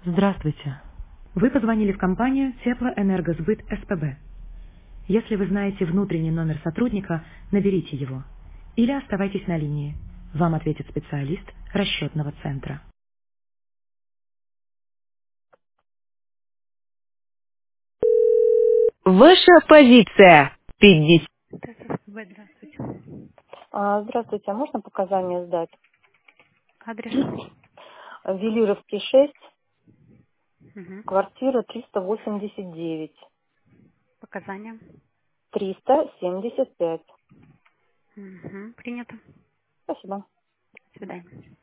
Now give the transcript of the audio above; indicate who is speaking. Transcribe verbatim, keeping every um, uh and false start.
Speaker 1: Здравствуйте. Вы позвонили в компанию Теплоэнергосбыт СПБ. Если вы знаете внутренний номер сотрудника, наберите его. Или оставайтесь на линии. Вам ответит специалист расчетного центра. Ваша позиция. пятьдесят. ТССБ, здравствуйте.
Speaker 2: А, Здравствуйте, а можно показания сдать?
Speaker 1: Адрес?
Speaker 2: Велировский шесть,
Speaker 1: Мгм.
Speaker 2: квартира триста восемьдесят девять,
Speaker 1: Показания?
Speaker 2: триста семьдесят пять.
Speaker 1: Мгм. Принято.
Speaker 2: Спасибо.
Speaker 1: До свидания.